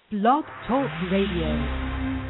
Blog Talk Radio.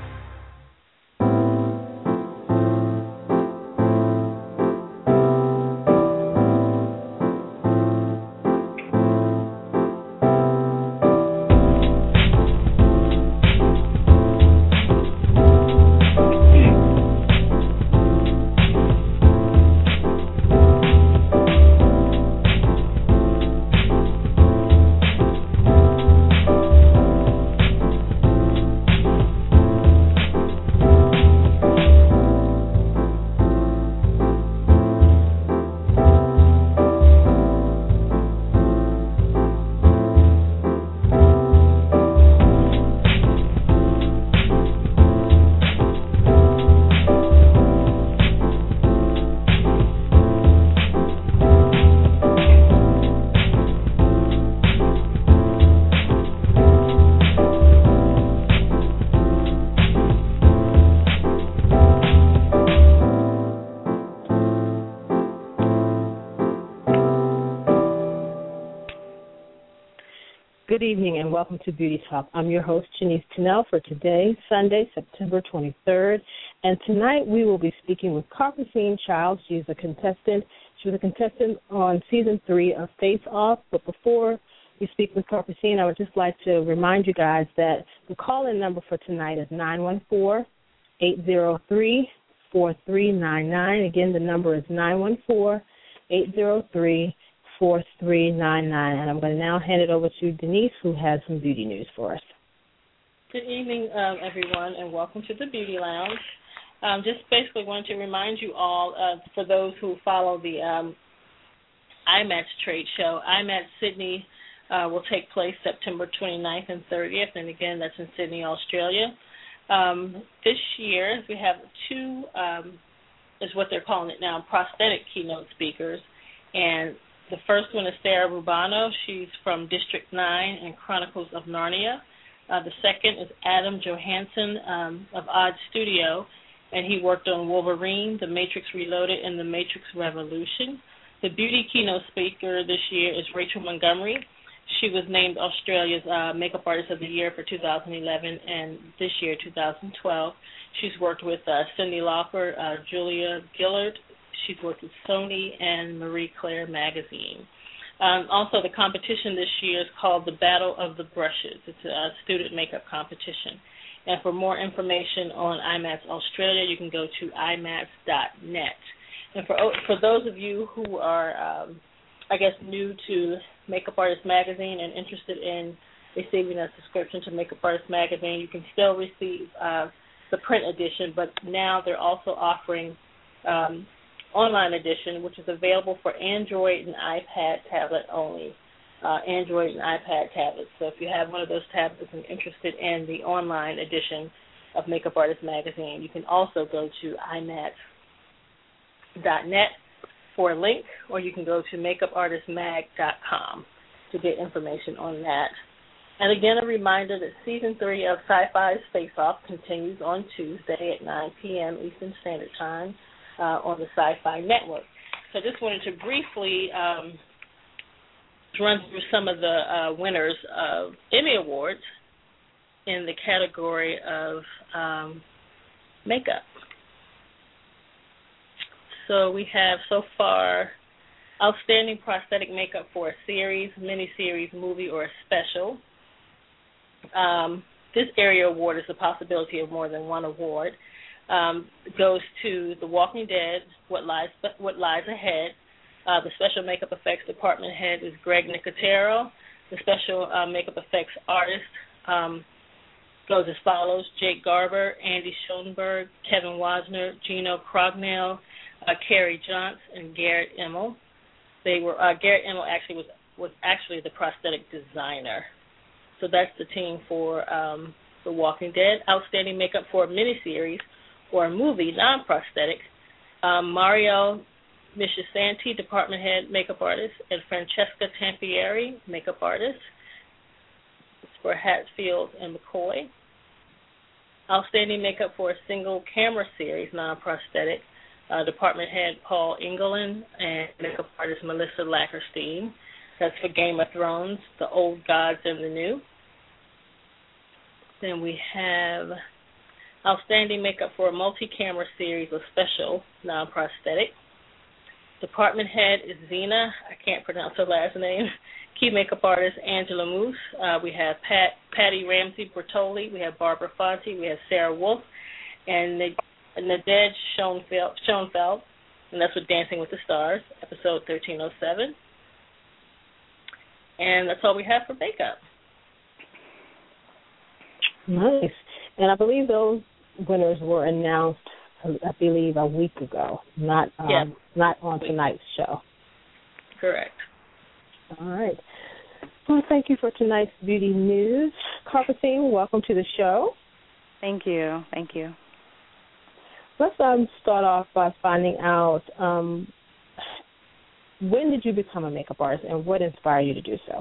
Good evening and welcome to Beauty Talk. I'm your host, Janice Tunnell, for today, Sunday, September 23rd. And tonight we will be speaking with Carpentine Childs. She was a contestant on Season 3 of Face Off. But before we speak with Carpentine, I would just like to remind you guys that the call-in number for tonight is 914-803-4399. Again, the number is 914-803-4399. And I'm going to now hand it over to Denise, who has some beauty news for us. Good evening, everyone, and welcome to the Beauty Lounge. Just basically wanted to remind you all, for those who follow the IMATS trade show, IMATS Sydney will take place September 29th and 30th, and again, that's in Sydney, Australia. This year, we have two, is what they're calling it now, prosthetic keynote speakers, and the first one is Sarah Rubano. She's from District 9 and Chronicles of Narnia. The second is Adam Johansson of Odd Studio, and he worked on Wolverine, The Matrix Reloaded, and The Matrix Revolution. The beauty keynote speaker this year is Rachel Montgomery. She was named Australia's Makeup Artist of the Year for 2011 and this year, 2012. She's worked with Cyndi Lauper, Julia Gillard. She's worked with Sony and Marie Claire magazine. Also, the competition this year is called the Battle of the Brushes. It's a student makeup competition. And for more information on IMATS Australia, you can go to imats.net. And for those of you who are, new to Makeup Artist magazine and interested in receiving a subscription to Makeup Artist magazine, you can still receive the print edition, but now they're also offering online edition, which is available for Android and iPad tablet only. Android and iPad tablets. So if you have one of those tablets and interested in the online edition of Makeup Artist magazine, you can also go to imats.net for a link, or you can go to makeupartistmag.com to get information on that. And again, a reminder that Season 3 of Sci-Fi's Face Off continues on Tuesday at 9 p.m. Eastern Standard Time on the Sci-Fi Network. So I just wanted to briefly run through some of the winners of Emmy Awards in the category of makeup. So we have so far outstanding prosthetic makeup for a series, miniseries, movie, or a special. This area award is the possibility of more than one award. Goes to The Walking Dead, What Lies Ahead. The special makeup effects department head is Greg Nicotero. The special makeup effects artist goes as follows: Jake Garber, Andy Schoenberg, Kevin Wasner, Gino Crognell, Carrie Johnson, and Garrett Emmel. Garrett Emmel was actually the prosthetic designer. So that's the team for The Walking Dead. Outstanding makeup for a miniseries or a movie, non-prosthetic, Mario Mischisanti, department head, makeup artist, and Francesca Tampieri, makeup artist. It's for Hatfield and McCoy. Outstanding makeup for a single camera series, non-prosthetic, department head Paul Engelin and makeup artist Melissa Lackerstein. That's for Game of Thrones, The Old Gods and the New. Then we have Outstanding Makeup for a Multi-Camera Series of Special Non-Prosthetic. Department Head is Zena. I can't pronounce her last name. Key Makeup Artist Angela Moose. We have Patty Ramsey Bertoli. We have Barbara Fonte. We have Sarah Wolf. And Nadej Schoenfeld. And that's with Dancing with the Stars, episode 1307. And that's all we have for makeup. Nice. And I believe those winners were announced, I believe, a week ago, not on tonight's show. Correct. All right. Well, thank you for tonight's beauty news. Carpethine, welcome to the show. Thank you. Thank you. Let's start off by finding out when did you become a makeup artist and what inspired you to do so?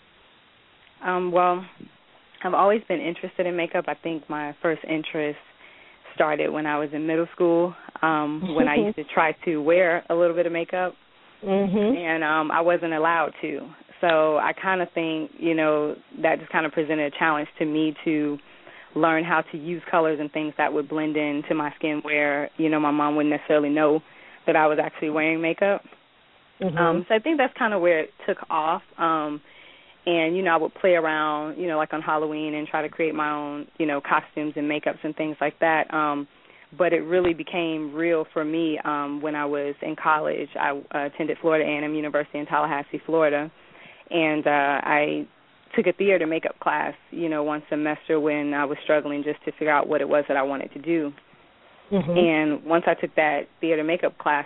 Well, I've always been interested in makeup. I think my first interest started when I was in middle school, when I used to try to wear a little bit of makeup, and I wasn't allowed to. So I kind of think, that just kind of presented a challenge to me to learn how to use colors and things that would blend into my skin where, my mom wouldn't necessarily know that I was actually wearing makeup. So I think that's kind of where it took off. And, I would play around, like on Halloween and try to create my own, costumes and makeups and things like that. But it really became real for me when I was in college. I attended Florida A&M University in Tallahassee, Florida, and I took a theater makeup class, one semester when I was struggling just to figure out what it was that I wanted to do. And once I took that theater makeup class,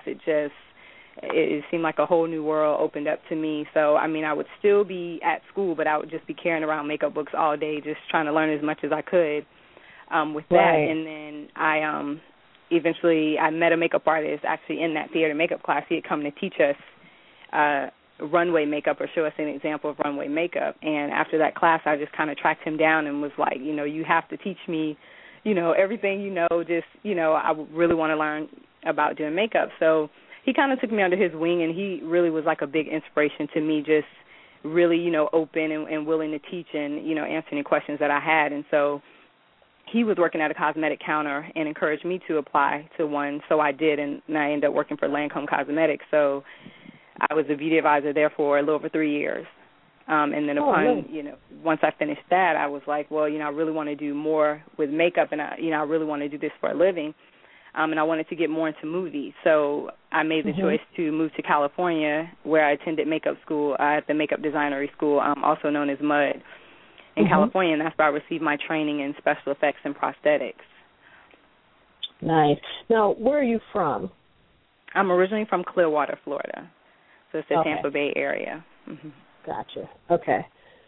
it seemed like a whole new world opened up to me. So, I would still be at school, but I would just be carrying around makeup books all day, just trying to learn as much as I could with that. Right. And then I eventually met a makeup artist actually in that theater makeup class. He had come to teach us runway makeup or show us an example of runway makeup. And after that class, I just kind of tracked him down and was like, you have to teach me, everything I really want to learn about doing makeup. So he kind of took me under his wing, and he really was like a big inspiration to me, just really, open and willing to teach and, answer any questions that I had. And so he was working at a cosmetic counter and encouraged me to apply to one, so I did, and I ended up working for Lancome Cosmetics. So I was a beauty advisor there for a little over 3 years. And then once I finished that, I was like, well, I really want to do more with makeup, and I really want to do this for a living. And I wanted to get more into movies. So I made the choice to move to California, where I attended makeup school at the Makeup Designery School, also known as MUD, in California, and that's where I received my training in special effects and prosthetics. Nice. Now, where are you from? I'm originally from Clearwater, Florida, so it's the Tampa Bay area. Gotcha. Okay.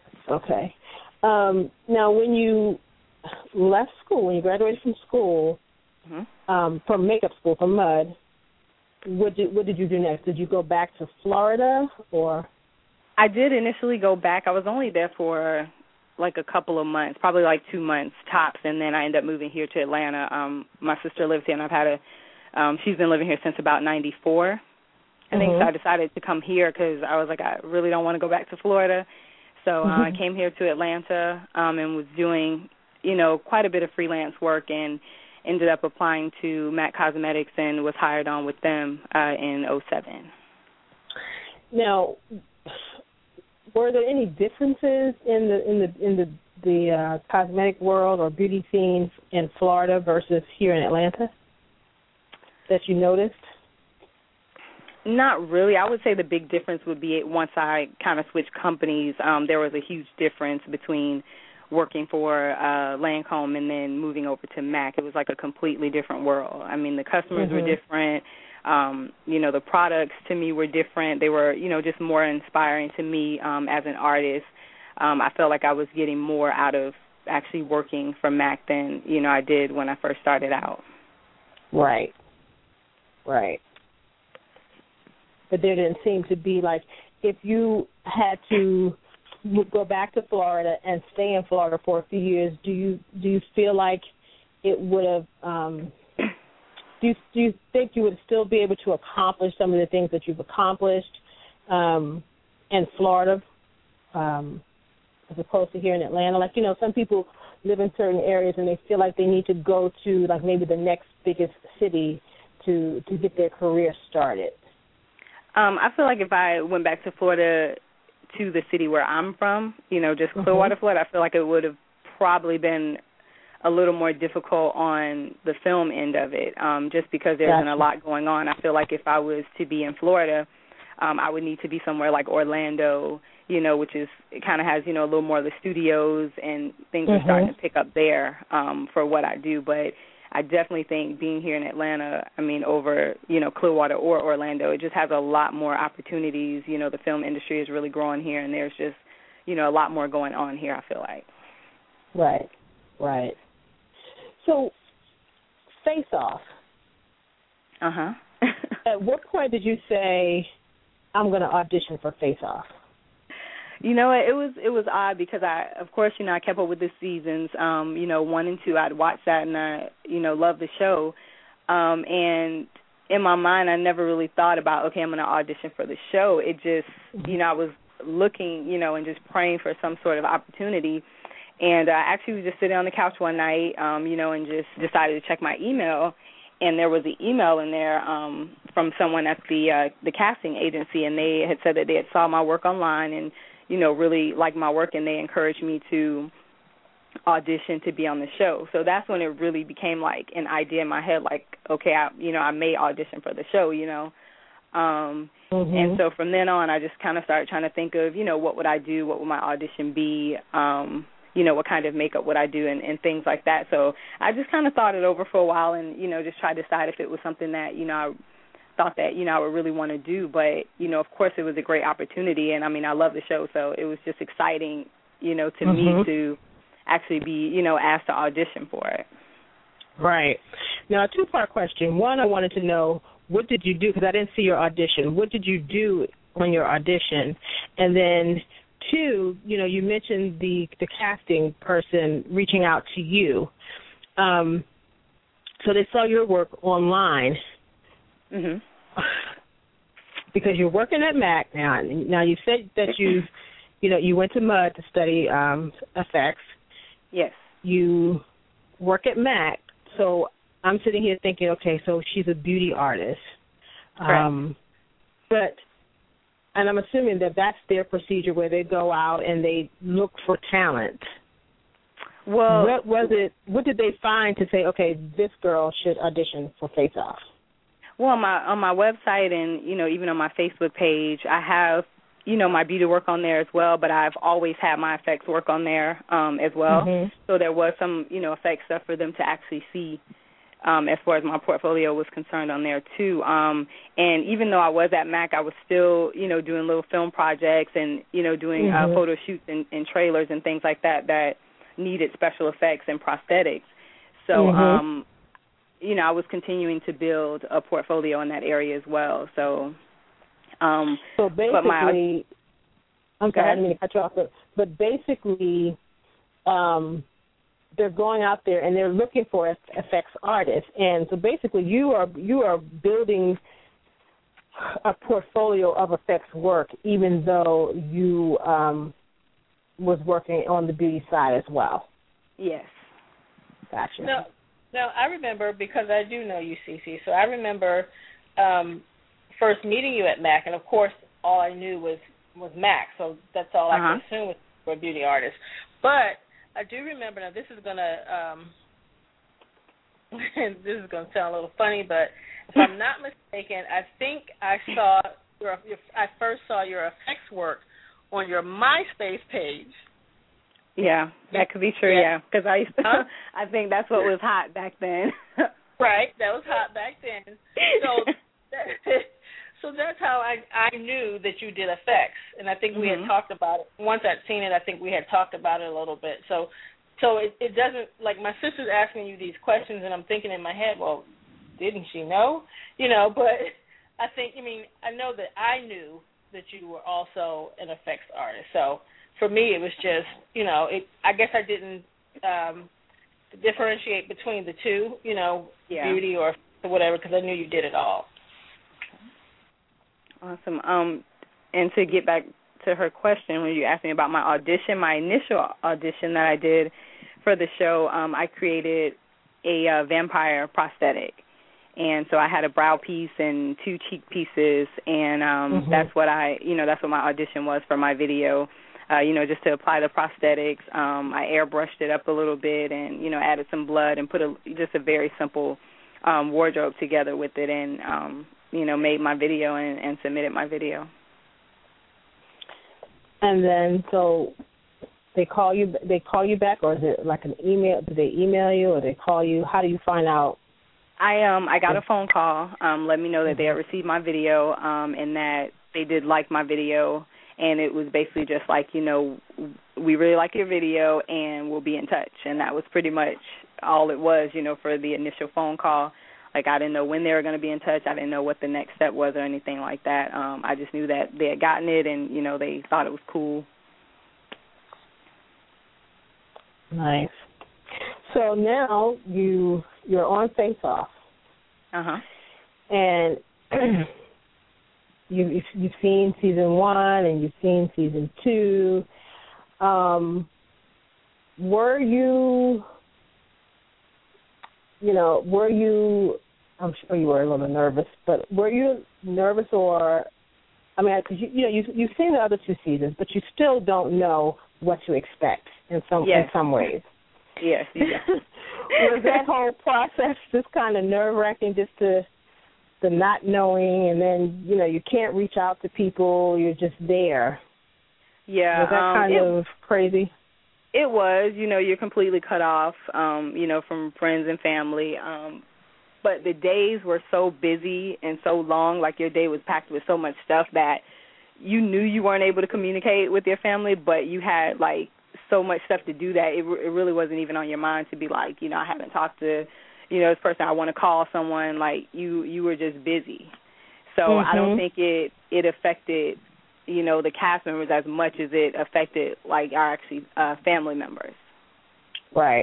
Now, when you left school, when you graduated from school, from makeup school, from MUD, what did you do next? Did you go back to Florida, or? I did initially go back. I was only there for like a couple of months, probably like 2 months tops, and then I ended up moving here to Atlanta. My sister lives here, and I've had she's been living here since about 94. I think so I decided to come here because I was like, I really don't want to go back to Florida. So I came here to Atlanta and was doing, quite a bit of freelance work, and ended up applying to MAC Cosmetics and was hired on with them in 2007. Now, were there any differences in the cosmetic world or beauty scene in Florida versus here in Atlanta that you noticed? Not really. I would say the big difference would be once I kind of switched companies, there was a huge difference between working for Lancome and then moving over to MAC. It was like a completely different world. The customers were different. The products to me were different. They were, just more inspiring to me as an artist. I felt like I was getting more out of actually working for MAC than, I did when I first started out. Right. But there didn't seem to be, like, if you had to go back to Florida and stay in Florida for a few years, do you feel like it would have do you think you would still be able to accomplish some of the things that you've accomplished in Florida as opposed to here in Atlanta? Like, some people live in certain areas and they feel like they need to go to like maybe the next biggest city to get their career started? I feel like if I went back to Florida, to the city where I'm from, just Clearwater, Florida, I feel like it would have probably been a little more difficult on the film end of it, just because there isn't a lot going on. I feel like if I was to be in Florida, I would need to be somewhere like Orlando, which is, it kind of has, a little more of the studios and things are starting to pick up there for what I do. But I definitely think being here in Atlanta, over, Clearwater or Orlando, it just has a lot more opportunities. The film industry is really growing here, and there's just, a lot more going on here, I feel like. Right. So, Face Off. Uh-huh. At what point did you say, I'm going to audition for Face Off? It was odd because of course, I kept up with the seasons, 1 and 2. I'd watch that and I, loved the show. And in my mind, I never really thought about, okay, I'm going to audition for the show. It just, I was looking, and just praying for some sort of opportunity. And I actually was just sitting on the couch one night, and just decided to check my email. And there was an email in there from someone at the casting agency, and they had said that they had saw my work online and, really liked my work, and they encouraged me to audition to be on the show. So that's when it really became like an idea in my head, like, okay, I may audition for the show, And so from then on, I just kind of started trying to think of, what would I do, what would my audition be, what kind of makeup would I do and things like that. So I just kind of thought it over for a while and, just tried to decide if it was something that, I thought that, I would really want to do. But, of course, it was a great opportunity. And, I love the show. So it was just exciting, to me to actually be, asked to audition for it. Right. Now, a two-part question. One, I wanted to know, what did you do? Because I didn't see your audition. What did you do on your audition? And then, two, you mentioned the casting person reaching out to you. So they saw your work online. Because you're working at MAC now. Now you said that you went to MUD to study effects. Yes. You work at MAC. So I'm sitting here thinking, okay, so she's a beauty artist. And I'm assuming that that's their procedure where they go out and they look for talent. Well, what was it? What did they find to say, okay, this girl should audition for Face Off? Well, on my website and, even on my Facebook page, I have, my beauty work on there as well, but I've always had my effects work on there as well. So there was some, effects stuff for them to actually see as far as my portfolio was concerned on there too. And even though I was at MAC, I was still, doing little film projects and, doing photo shoots and trailers and things like that needed special effects and prosthetics. So, I was continuing to build a portfolio in that area as well. So, basically, I'm sorry, I didn't mean to cut you off, but basically, they're going out there and they're looking for effects artists, and so basically, you are building a portfolio of effects work, even though you was working on the beauty side as well. Yes. Gotcha. No, I remember, because I do know you, Cece, so I remember first meeting you at MAC, and of course all I knew was MAC, so that's all I could assume was for a beauty artist. But I do remember, now this is gonna sound a little funny, but if I'm not mistaken, I think I first saw your effects work on your MySpace page. Yeah, that could be true, because I used to, I think that's what was hot back then. Right, that was hot back then. So that's how I knew that you did effects, and I think we had talked about it. Once I'd seen it, I think we had talked about it a little bit. So it doesn't, like, my sister's asking you these questions, and I'm thinking in my head, well, didn't she know? But I think, I know that I knew that you were also an effects artist. So for me, it was just, I guess I didn't differentiate between the two, beauty or whatever, because I knew you did it all. Awesome. And to get back to her question, when you asked me about my audition, my initial audition that I did for the show, I created a vampire prosthetic. And so I had a brow piece and 2 cheek pieces, and that's what that's what my audition was for my video. Just to apply the prosthetics. I airbrushed it up a little bit and, added some blood and put just a very simple wardrobe together with it, and, made my video and submitted my video. And then, so they call you back, or is it like an email? Do they email you, or they call you? How do you find out? I got a phone call, let me know that they had received my video, and that they did like my video, and it was basically just like, we really like your video, and we'll be in touch. And that was pretty much all it was, for the initial phone call. Like, I didn't know when they were going to be in touch. I didn't know what the next step was or anything like that. I just knew that they had gotten it, and, they thought it was cool. Nice. So now you're on Face Off. Uh-huh. And you've seen season 1 and you've seen season 2. Were you, I'm sure you were a little nervous, but were you nervous, or, because you've seen the other 2 seasons, but you still don't know what to expect in some ways. Yes. Was that whole process just kind of nerve-wracking, just the not knowing, and then, you can't reach out to people, you're just there? Yeah. Was that kind of crazy? It was. You're completely cut off, from friends and family. But the days were so busy and so long, like your day was packed with so much stuff that you knew you weren't able to communicate with your family, but you had, like, so much stuff to do that it really wasn't even on your mind to be like, I haven't talked to, this person, I want to call someone. Like, you were just busy. So I don't think it affected, the cast members as much as it affected, like, our actually family members. Right.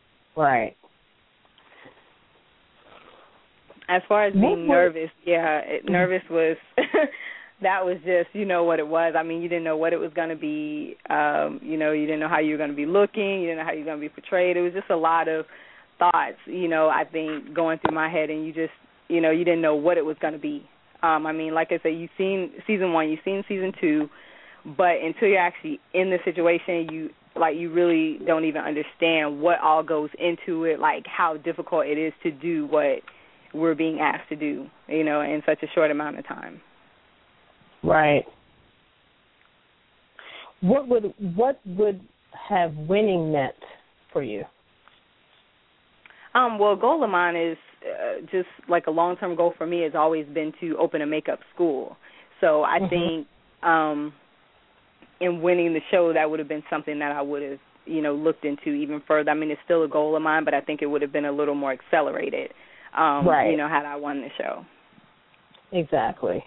As far as being nervous, nervous was that was just, what it was. You didn't know what it was going to be. You didn't know how you were going to be looking. You didn't know how you were going to be portrayed. It was just a lot of thoughts, I think, going through my head, and you just, you didn't know what it was going to be. Like I said, you've seen season 1, you've seen season 2, but until you're actually in the situation, you really don't even understand what all goes into it, like how difficult it is to do what we're being asked to do, in such a short amount of time. Right. What would have winning meant for you? Well, a goal of mine is just like a long-term goal for me has always been to open a makeup school. So I think in winning the show, that would have been something that I would have, looked into even further. It's still a goal of mine, but I think it would have been a little more accelerated, right. Had I won the show. Exactly.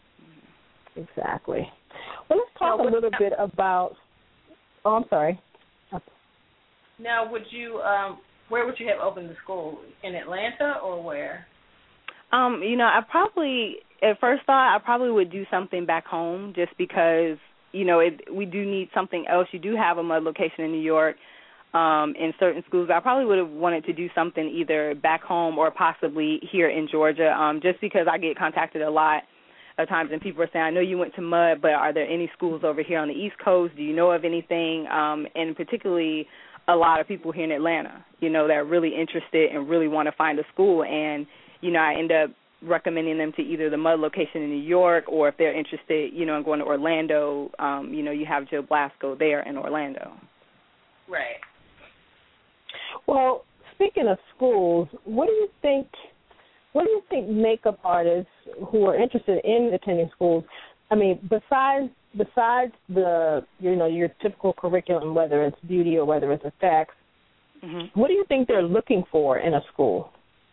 Well, let's talk a little bit about. Oh, I'm sorry. Now, would you? Where would you have opened the school? In Atlanta or where? I probably at first thought I probably would do something back home, just because we do need something else. You do have a mud location in New York, in certain schools. I probably would have wanted to do something either back home or possibly here in Georgia, just because I get contacted a lot of times, and people are saying, I know you went to MUD, but are there any schools over here on the East Coast? Do you know of anything? And particularly a lot of people here in Atlanta, that are really interested and really want to find a school. And, I end up recommending them to either the MUD location in New York, or if they're interested, in going to Orlando, you have Jill Blasco there in Orlando. Right. Well, speaking of schools, what do you think makeup artists who are interested in attending schools, besides the, your typical curriculum, whether it's beauty or whether it's effects, what do you think they're looking for in a school?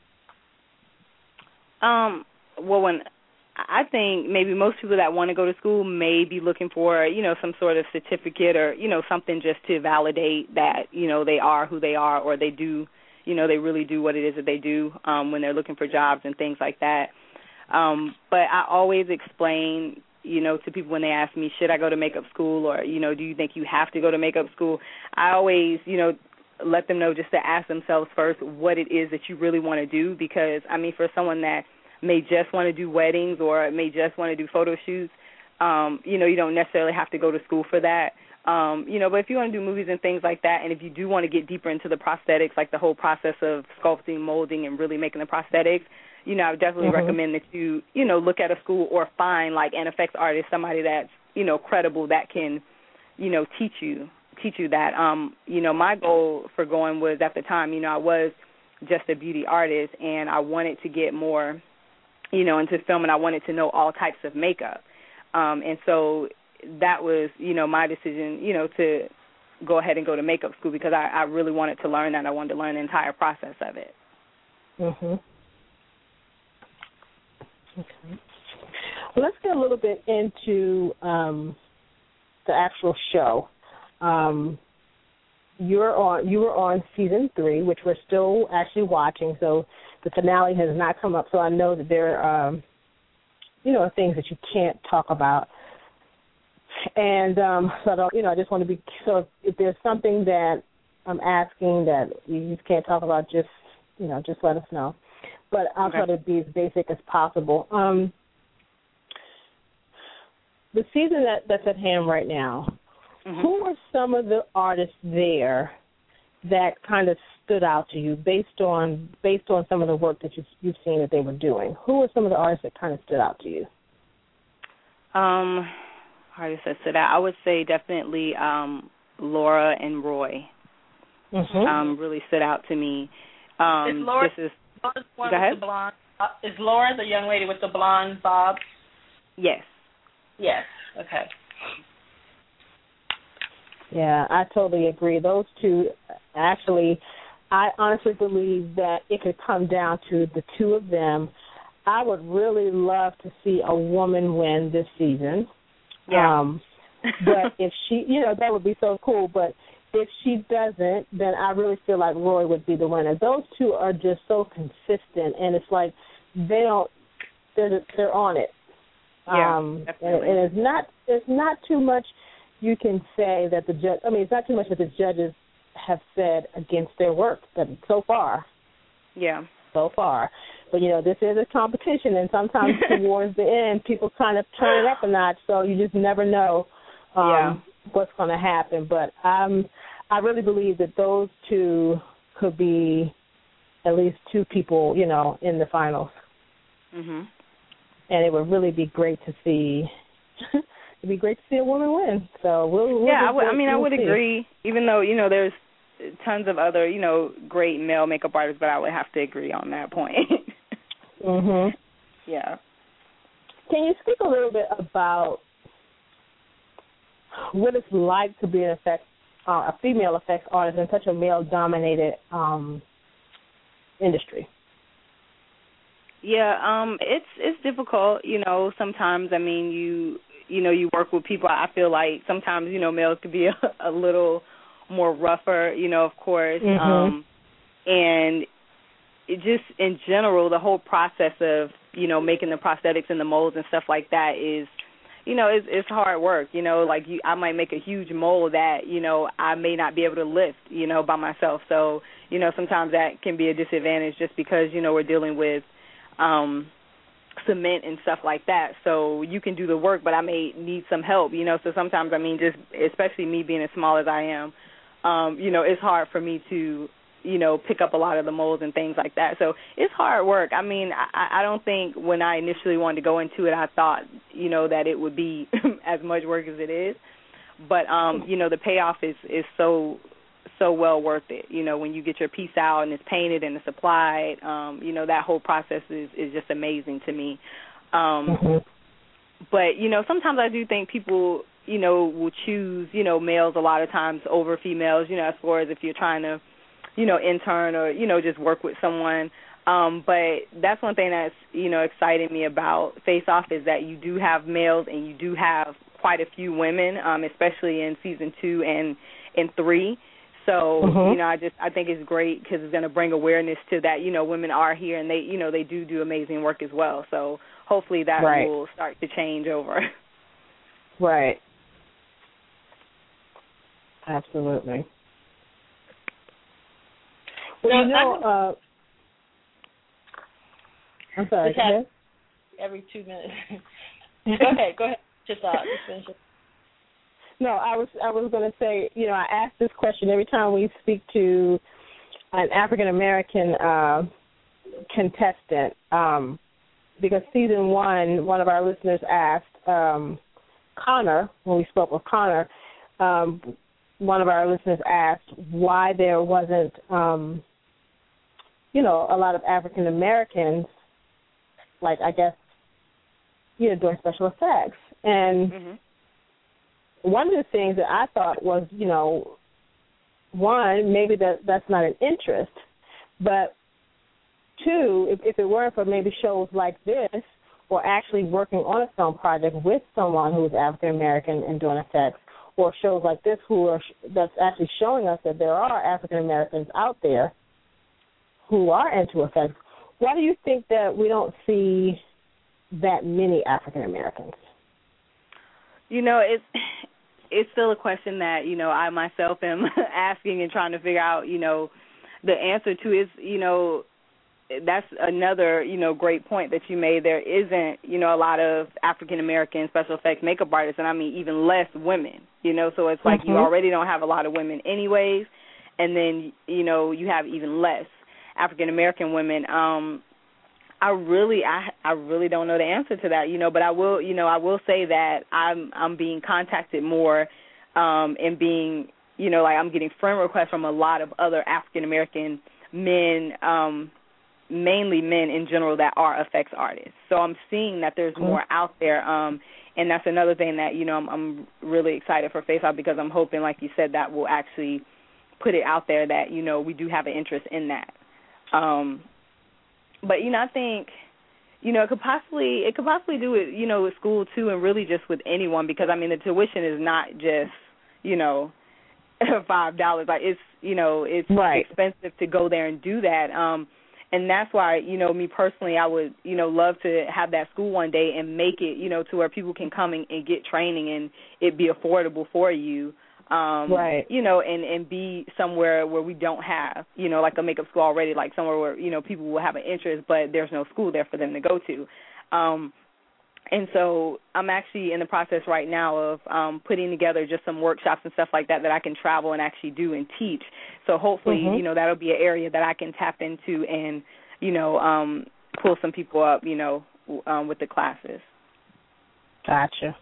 Well, I think maybe most people that want to go to school may be looking for, some sort of certificate or, something just to validate that, they are who they are, or they do, they really do what it is that they do when they're looking for jobs and things like that. But I always explain, to people when they ask me, should I go to makeup school, or, do you think you have to go to makeup school? I always, let them know just to ask themselves first what it is that you really want to do, because, I mean, for someone that may just want to do weddings or may just want to do photo shoots, you don't necessarily have to go to school for that. But if you want to do movies and things like that, and if you do want to get deeper into the prosthetics, like the whole process of sculpting, molding, and really making the prosthetics, I would definitely recommend that you, look at a school or find, like, an effects artist, somebody that's, credible that can, teach you that. My goal for going was, at the time, I was just a beauty artist, and I wanted to get more, into film, and I wanted to know all types of makeup. And so that was, my decision, to go ahead and go to makeup school, because I really wanted to learn that. I wanted to learn the entire process of it. Mhm. Okay. Well, let's get a little bit into the actual show. You were on season 3, which we're still actually watching. So the finale has not come up. So I know that there are, things that you can't talk about. And so I just want to be, so if there's something that I'm asking that you just can't talk about, just let us know. But I'll try to be as basic as possible. The season that's at hand right now, who are some of the artists there that kind of stood out to you based on some of the work that you've seen that they were doing? Who are some of the artists that kind of stood out to you? Artists that stood out, I would say definitely Laura and Roy. Really stood out to me. Is Laura the one with the blonde? Is Laura the young lady with the blonde bob? Yes. Yes. Okay. Yeah, I totally agree. Those two, actually, I honestly believe that it could come down to the two of them. I would really love to see a woman win this season. Yeah. But if she, that would be so cool. But if she doesn't, then I really feel like Roy would be the winner. Those two are just so consistent, and it's like they're on it. Yeah, definitely. And it's not too much you can say that it's not too much that the judges have said against their work so far. Yeah. So far. But, this is a competition, and sometimes towards the end, people kind of turn it up a notch, so you just never know what's going to happen. But I really believe that those two could be at least two people, in the finals. Mhm. And it would really be great to see. It'd be great to see a woman win. So we'll I would agree. Even though there's tons of other great male makeup artists, but I would have to agree on that point. Mhm. Yeah. Can you speak a little bit about what it's like to be a female effects artist in such a male-dominated industry? Yeah, it's difficult, sometimes. I mean, you work with people. I feel like sometimes, males could be a little more rougher, of course. And it just, in general, the whole process of, making the prosthetics and the molds and stuff like that is, it's hard work. I might make a huge mold that, I may not be able to lift, by myself. So, sometimes that can be a disadvantage just because, we're dealing with cement and stuff like that. So you can do the work, but I may need some help, So sometimes, just especially me being as small as I am, it's hard for me to, pick up a lot of the molds and things like that. So it's hard work. I don't think when I initially wanted to go into it, I thought, that it would be as much work as it is. But, the payoff is so well worth it. When you get your piece out and it's painted and it's applied, that whole process is just amazing to me. But, sometimes I do think people, will choose, males a lot of times over females, as far as if you're trying to, intern or, just work with someone. But that's one thing that's, exciting me about Face Off is that you do have males and you do have quite a few women, especially in season 2 and 3. So, I think it's great because it's going to bring awareness to that, women are here and they do amazing work as well. So hopefully that will start to change over. Right. Absolutely. Well, I'm sorry. Go ahead. Every 2 minutes. Go ahead. Just finish it. No, I was going to say, I ask this question every time we speak to an African American contestant, because season one of our listeners asked Connor, when we spoke with Connor, one of our listeners asked why there wasn't, a lot of African Americans, like, I guess, doing special effects. And one of the things that I thought was, one, maybe that's not an interest, but two, if it weren't for maybe shows like this, or actually working on a film project with someone who is African American and doing effects, or shows like this that's actually showing us that there are African Americans out there who are into effects, why do you think that we don't see that many African Americans? It's still a question that, I myself am asking and trying to figure out, the answer to is, that's another, great point that you made. There isn't, a lot of African-American special effects makeup artists, and I mean even less women, so it's like you already don't have a lot of women anyways, and then, you have even less African-American women. I really don't know the answer to that, but I will say that I'm being contacted more and being, like I'm getting friend requests from a lot of other African-American men, mainly men in general that are effects artists. So I'm seeing that there's more out there, and that's another thing that, I'm really excited for Face Off, because I'm hoping, like you said, that will actually put it out there that, we do have an interest in that. But, I think, it could possibly do it, with school too, and really just with anyone, because, I mean, the tuition is not just, $5. Like, it's, it's right. expensive to go there and do that. And that's why, me personally, I would, love to have that school one day and make it, to where people can come and get training and it be affordable for you. Right. And be somewhere where we don't have, like a makeup school already, like somewhere where, people will have an interest, but there's no school there for them to go to. And so I'm actually in the process right now of putting together just some workshops and stuff like that I can travel and actually do and teach. So hopefully, that'll be an area that I can tap into and, pull some people up, with the classes. Gotcha.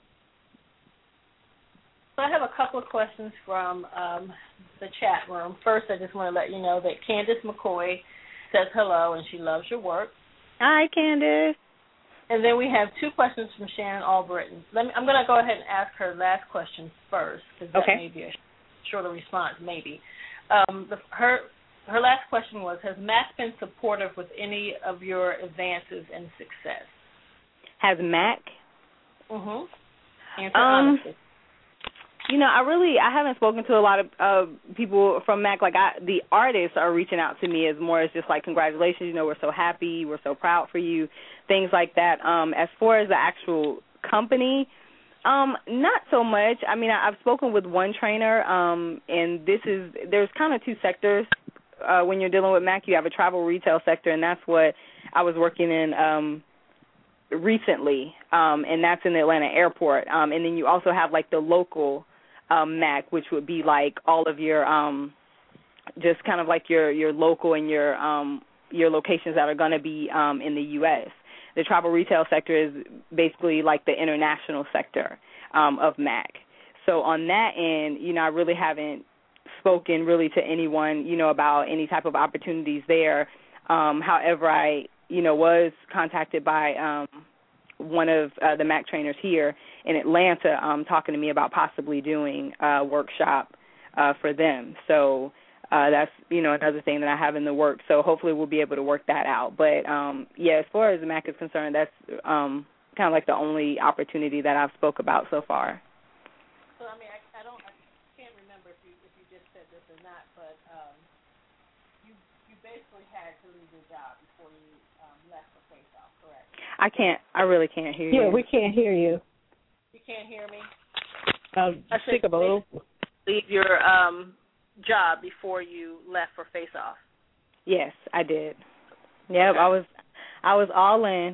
So I have a couple of questions from the chat room. First, I just want to let you know that Candace McCoy says hello and she loves your work. Hi, Candace. And then we have two questions from Shannon Albritton. I'm going to go ahead and ask her last question first, because that may be a shorter response, maybe. Her last question was, has MAC been supportive with any of your advances and success? Has MAC? Answer honestly. I haven't spoken to a lot of people from MAC. Like, the artists are reaching out to me as more as just like, congratulations, we're so happy, we're so proud for you, things like that. As far as the actual company, not so much. I mean, I've spoken with one trainer, and there's kind of two sectors when you're dealing with MAC. You have a travel retail sector, and that's what I was working in recently, and that's in the Atlanta airport. And then you also have, like, the local MAC, which would be like all of your just kind of like your local and your locations that are going to be in the U.S. The travel retail sector is basically like the international sector of MAC. So on that end, I really haven't spoken really to anyone, about any type of opportunities there. However, I, was contacted by one of the MAC trainers here in Atlanta talking to me about possibly doing a workshop for them. So that's, another thing that I have in the works. So hopefully we'll be able to work that out. But, as far as the MAC is concerned, that's kind of like the only opportunity that I've spoke about so far. So, I mean, I can't remember if you just said this or not, but you basically had to leave your job before you left for Face Off, correct? I really can't hear you. Yeah, we can't hear you. You can't hear me? Speak up a little. Leave your job before you left for Face Off. Yes, I did. Yep, I was all in.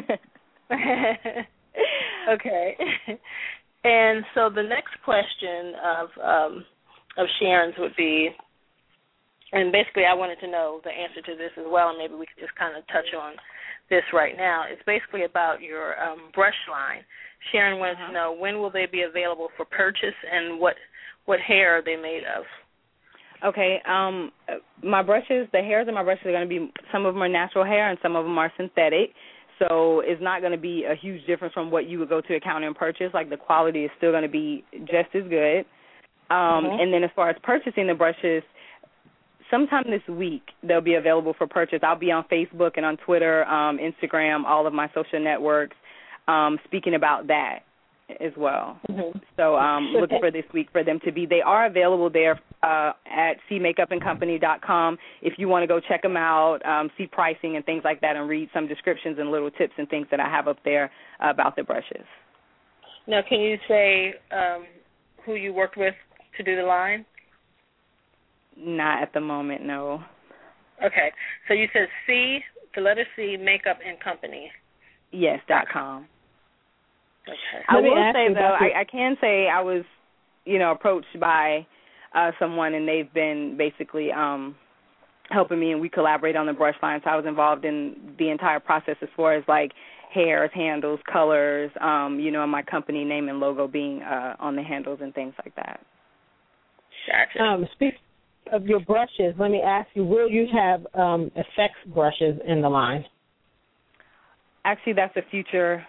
Okay. And so the next question of Sharon's would be, and basically I wanted to know the answer to this as well, and maybe we could just kind of touch on this right now. It's basically about your brush line. Sharon wants to know, when will they be available for purchase, and what hair are they made of? Okay, my brushes, the hairs in my brushes are going to be, some of them are natural hair and some of them are synthetic. So it's not going to be a huge difference from what you would go to a counter and purchase. Like, the quality is still going to be just as good. And then as far as purchasing the brushes, sometime this week they'll be available for purchase. I'll be on Facebook and on Twitter, Instagram, all of my social networks, speaking about that as well. So looking for this week for them to be. They are available there at cmakeupandcompany.com if you want to go check them out, see pricing and things like that, and read some descriptions and little tips and things that I have up there about the brushes. Now, can you say who you worked with to do the line? Not at the moment, no. Okay. So you said the letter C, Makeup and Company. Yes, .com. Okay. I will say, though, I can say I was, approached by someone, and they've been basically helping me, and we collaborate on the brush line. So I was involved in the entire process as far as, like, hairs, handles, colors, and my company name and logo being on the handles and things like that. Gotcha. Speaking of your brushes, let me ask you, will you have effects brushes in the line? Actually, that's a future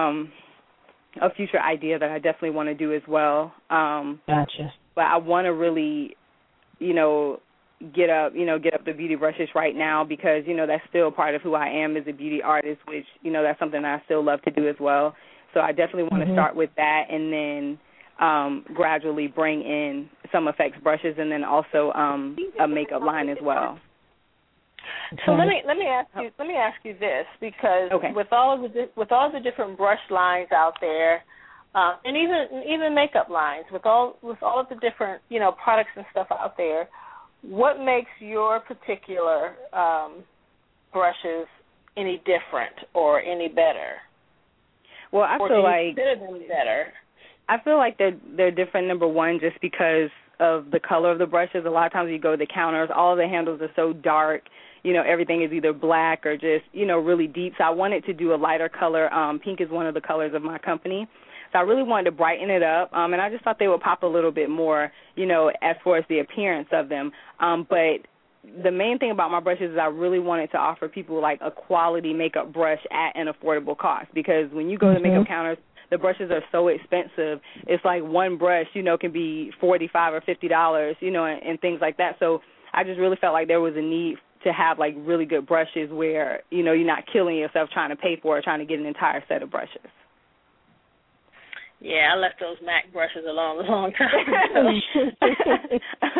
idea that I definitely want to do as well. Gotcha. But I want to really, get up the beauty brushes right now because, that's still part of who I am as a beauty artist, which, that's something that I still love to do as well. So I definitely want to start with that and then gradually bring in some effects brushes and then also a makeup line as well. So let me ask you this, because with all the different brush lines out there, and even makeup lines, with all of the different products and stuff out there, what makes your particular brushes any different or any better? Well, I feel like consider them better. I feel like they're different. Number one, just because of the color of the brushes. A lot of times you go to the counters, all the handles are so dark. Everything is either black or just, really deep. So I wanted to do a lighter color. Pink is one of the colors of my company. So I really wanted to brighten it up, and I just thought they would pop a little bit more, as far as the appearance of them. But the main thing about my brushes is I really wanted to offer people, like, a quality makeup brush at an affordable cost, because when you go to makeup counters, the brushes are so expensive. It's like one brush, can be $45 or $50, and things like that. So I just really felt like there was a need to have, like, really good brushes where, you're not killing yourself trying to pay for it, trying to get an entire set of brushes. Yeah, I left those MAC brushes alone a long time ago.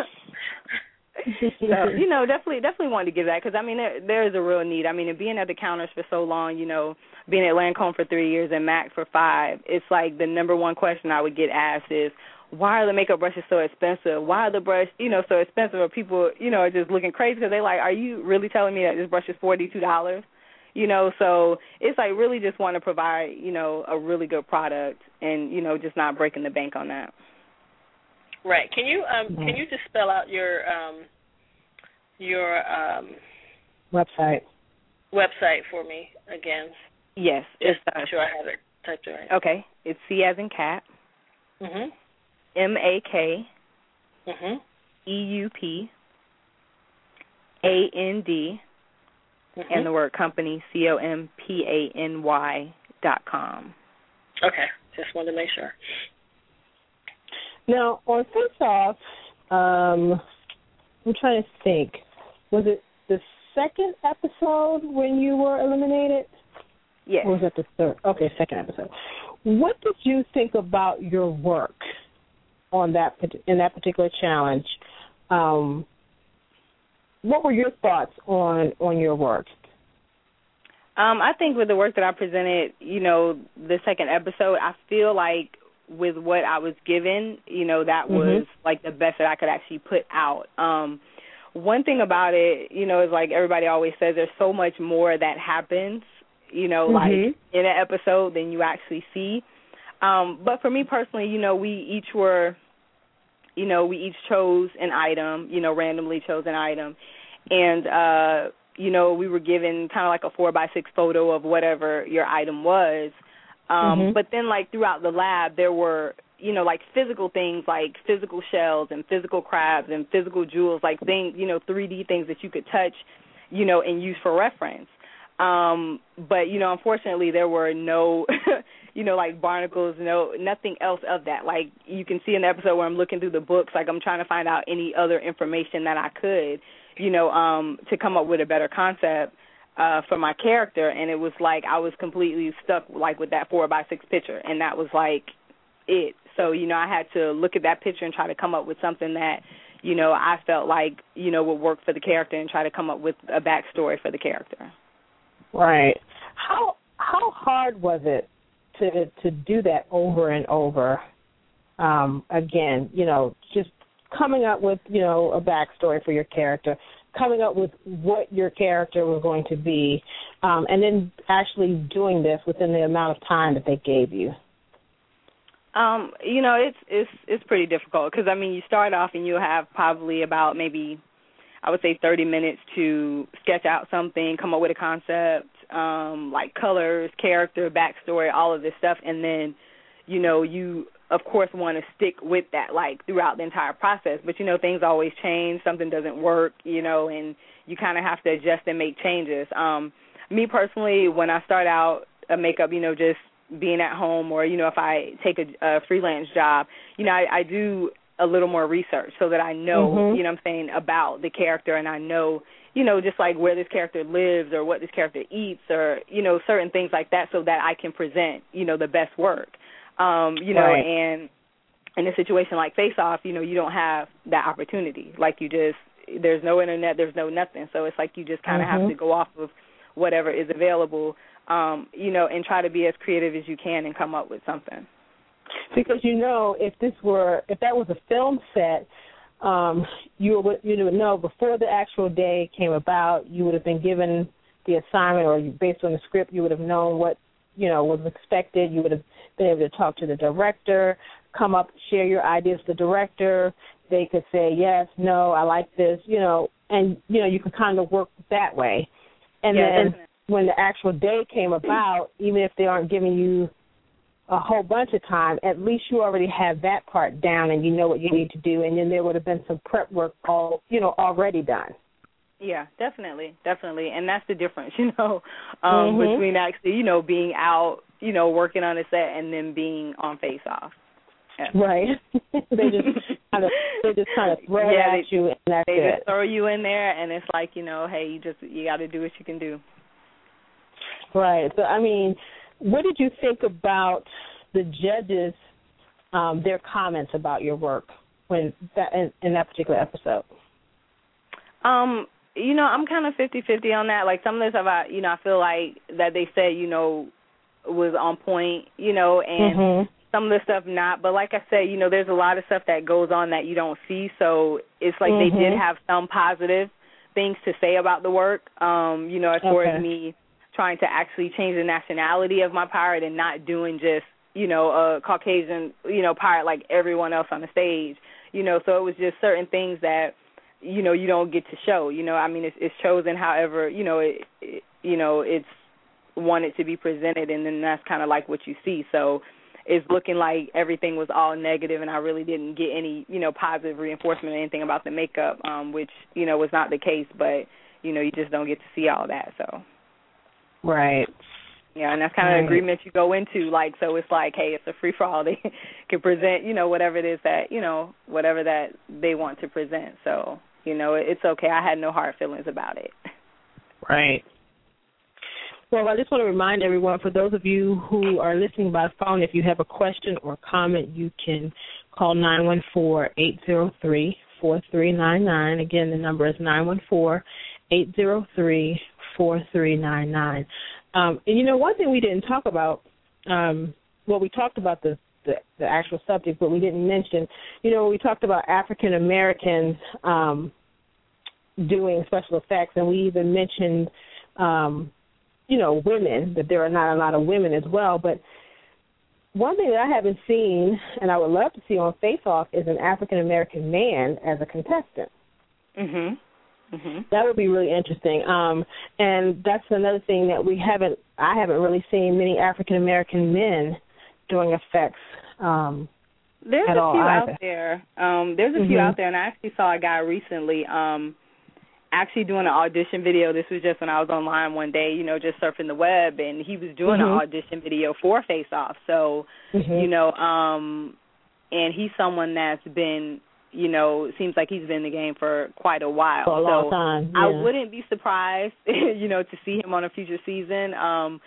So, definitely wanted to give that because, there is a real need. And being at the counters for so long, being at Lancome for 3 years and MAC for 5, it's like the number one question I would get asked is, why are the makeup brushes so expensive? Why are the brushes, so expensive? Or people, are just looking crazy because they're like, are you really telling me that this brush is $42? So it's like really just want to provide, a really good product and, just not breaking the bank on that. Right. Can you just spell out your website for me again? Yes. Just to make sure I have it typed right. Okay. It's C as in cat. MAK. EUP. AND. And the word company, COMPANY.com. Okay. Just wanted to make sure. Now, on Face Off, I'm trying to think. Was it the second episode when you were eliminated? Yes. Or was that the third? Okay, second episode. What did you think about your work in that particular challenge? What were your thoughts on your work? I think with the work that I presented, the second episode, I feel like with what I was given, that was like the best that I could actually put out. one thing about it, you know, is like everybody always says, there's so much more that happens, you know, like in an episode than you actually see. But for me personally, you know, we each chose an item, you know, randomly chose an item. And, you know, we were given kind of like a 4x6 photo of whatever your item was. But then, like, throughout the lab, there were, you know, like physical things like physical shells and physical crabs and physical jewels, like things, you know, 3D things that you could touch, you know, and use for reference. But, you know, unfortunately there were no, you know, like barnacles, nothing else of that. Like you can see in the episode where I'm looking through the books, like I'm trying to find out any other information that I could, you know, to come up with a better concept for my character. And it was like I was completely stuck like with that 4x6 picture, and that was like it. So, you know, I had to look at that picture and try to come up with something that, you know, I felt like, you know, would work for the character and try to come up with a backstory for the character. Right. How hard was it to do that over and over? Again, you know, just coming up with, you know, a backstory for your character, coming up with what your character was going to be, and then actually doing this within the amount of time that they gave you. You know, it's pretty difficult because, I mean, you start off and you have probably about maybe, I would say 30 minutes to sketch out something, come up with a concept, like colors, character, backstory, all of this stuff. And then, you know, you, of course, want to stick with that, like, throughout the entire process. But, you know, things always change. Something doesn't work, you know, and you kind of have to adjust and make changes. Me personally, when I start out makeup, you know, just being at home, or, you know, if I take a freelance job, you know, I do a little more research so that I know, you know what I'm saying, about the character, and I know, you know, just like where this character lives or what this character eats or, you know, certain things like that so that I can present, you know, the best work. You know, and in a situation like Face Off, you know, you don't have that opportunity. Like there's no internet, there's no nothing. So it's like you just kind of have to go off of whatever is available, you know, and try to be as creative as you can and come up with something. Because, you know, if that was a film set, you would know before the actual day came about, you would have been given the assignment, or based on the script, you would have known what, you know, was expected. You would have been able to talk to the director, come up, share your ideas with the director. They could say, yes, no, I like this, you know, and, you know, you could kind of work that way. And then when the actual day came about, even if they aren't giving you a whole bunch of time, at least you already have that part down and you know what you need to do, and then there would have been some prep work already done. Yeah, definitely. And that's the difference, you know, between actually, you know, being out, you know, working on a set and then being on Face Off. Yeah. Right. they just kind of throw it at you, and that's it. They just throw you in there, and it's like, you know, hey, you got to do what you can do. Right. So, I mean, what did you think about the judges, their comments about your work in that particular episode? You know, I'm kind of 50-50 on that. Like, some of the stuff, I feel like that they said, you know, was on point, you know, and some of the stuff not. But like I said, you know, there's a lot of stuff that goes on that you don't see. So it's like they did have some positive things to say about the work, you know, as far as me trying to actually change the nationality of my pirate and not doing just, you know, a Caucasian, you know, pirate like everyone else on the stage, you know. So it was just certain things that, you know, you don't get to show, you know. I mean, it's chosen however, you know, it's wanted to be presented, and then that's kind of like what you see. So it's looking like everything was all negative, and I really didn't get any, you know, positive reinforcement or anything about the makeup, which, you know, was not the case. But, you know, you just don't get to see all that, so. Right. Yeah, and that's kind of the agreement you go into, like, so it's like, hey, it's a free-for-all. They can present, you know, whatever it is that, you know, whatever that they want to present. So, you know, it's okay. I had no hard feelings about it. Right. Well, I just want to remind everyone, for those of you who are listening by phone, if you have a question or comment, you can call 914-803-4399. Again, the number is 914-803-4399. And, you know, one thing we didn't talk about, we talked about the actual subject, but we didn't mention, you know, we talked about African Americans doing special effects, and we even mentioned, women, that there are not a lot of women as well. But one thing that I haven't seen, and I would love to see on Face Off, is an African-American man as a contestant. Mhm. That would be really interesting. And that's another thing that I haven't really seen many African-American men doing effects There's at a all few either. out there. There's a few out there, and I actually saw a guy recently actually doing an audition video. This was just when I was online one day, just surfing the web, and he was doing an audition video for Face Off. So, and he's someone that's been, seems like he's been in the game for quite a while. For a long time. Yeah. I wouldn't be surprised, to see him on a future season.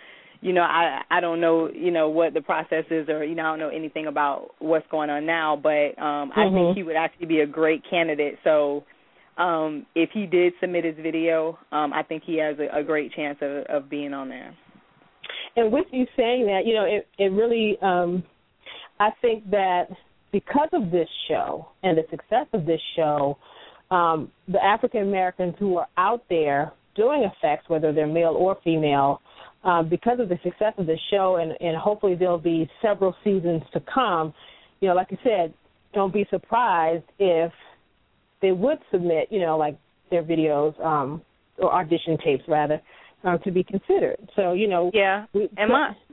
I don't know, what the process is, or, I don't know anything about what's going on now, but I think he would actually be a great candidate. So if he did submit his video, I think he has a great chance of being on there. And with you saying that, it really, I think that because of this show and the success of this show, the African Americans who are out there doing effects, whether they're male or female, because of the success of this show, and hopefully there'll be several seasons to come, like you said, don't be surprised if they would submit, like their videos or audition tapes, rather, to be considered. So, Yeah, and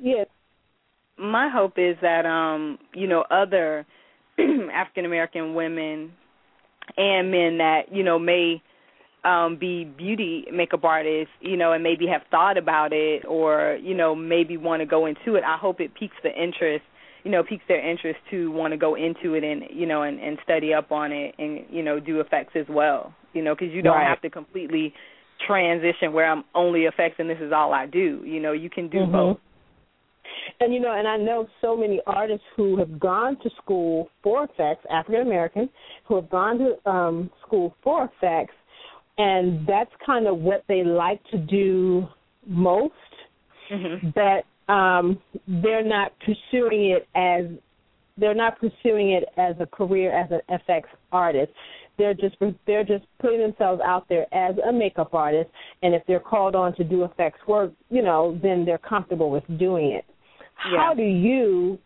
my hope is that, other African-American women and men that, may be beauty makeup artists, and maybe have thought about it or, maybe want to go into it. I hope it piques the interest, piques their interest to want to go into it and, and study up on it and, do effects as well, because you don't have to completely transition where I'm only effects and this is all I do. You can do both. And, and I know so many artists who have gone to school for effects, African-American, who have gone to school for effects, and that's kind of what they like to do most, but they're not pursuing it as a career as an effects artist. They're just putting themselves out there as a makeup artist, and if they're called on to do effects work, then they're comfortable with doing it. Yeah. How do you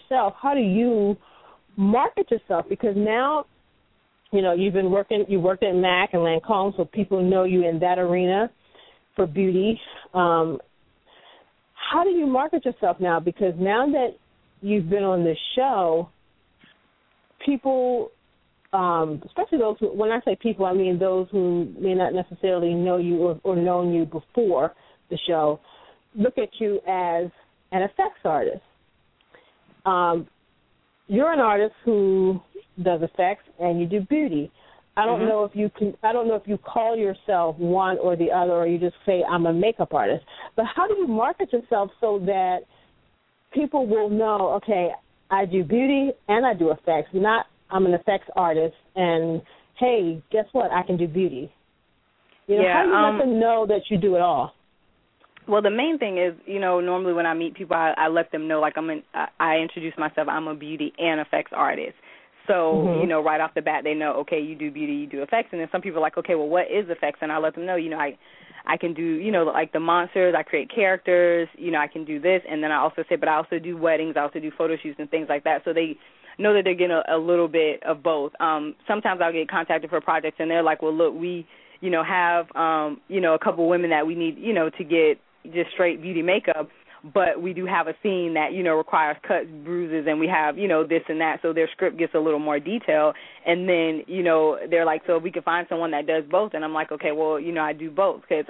market yourself? Because now, you worked at MAC and Lancome, so people know you in that arena for beauty. How do you market yourself now? Because now that you've been on this show, people, especially those who, when I say people, I mean those who may not necessarily know you or known you before the show, look at you as an effects artist. You're an artist who does effects and you do beauty. I don't know if you call yourself one or the other, or you just say I'm a makeup artist. But how do you market yourself so that people will know, okay, I do beauty and I do effects, not I'm an effects artist and hey, guess what? I can do beauty. How do you let them know that you do it all? Well, the main thing is, normally when I meet people, I let them know, like I introduce myself, I'm a beauty and effects artist. So, right off the bat, they know, okay, you do beauty, you do effects. And then some people are like, okay, well, what is effects? And I let them know, I can do, like the monsters, I create characters, I can do this. And then I also say, but I also do weddings, I also do photo shoots and things like that. So they know that they're getting a little bit of both. Sometimes I'll get contacted for projects and they're like, well, look, we, have, a couple women that we need, to get just straight beauty makeup, but we do have a scene that, requires cuts, bruises, and we have, this and that, so their script gets a little more detail. And then, they're like, so if we could find someone that does both, and I'm like, okay, well, I do both, because,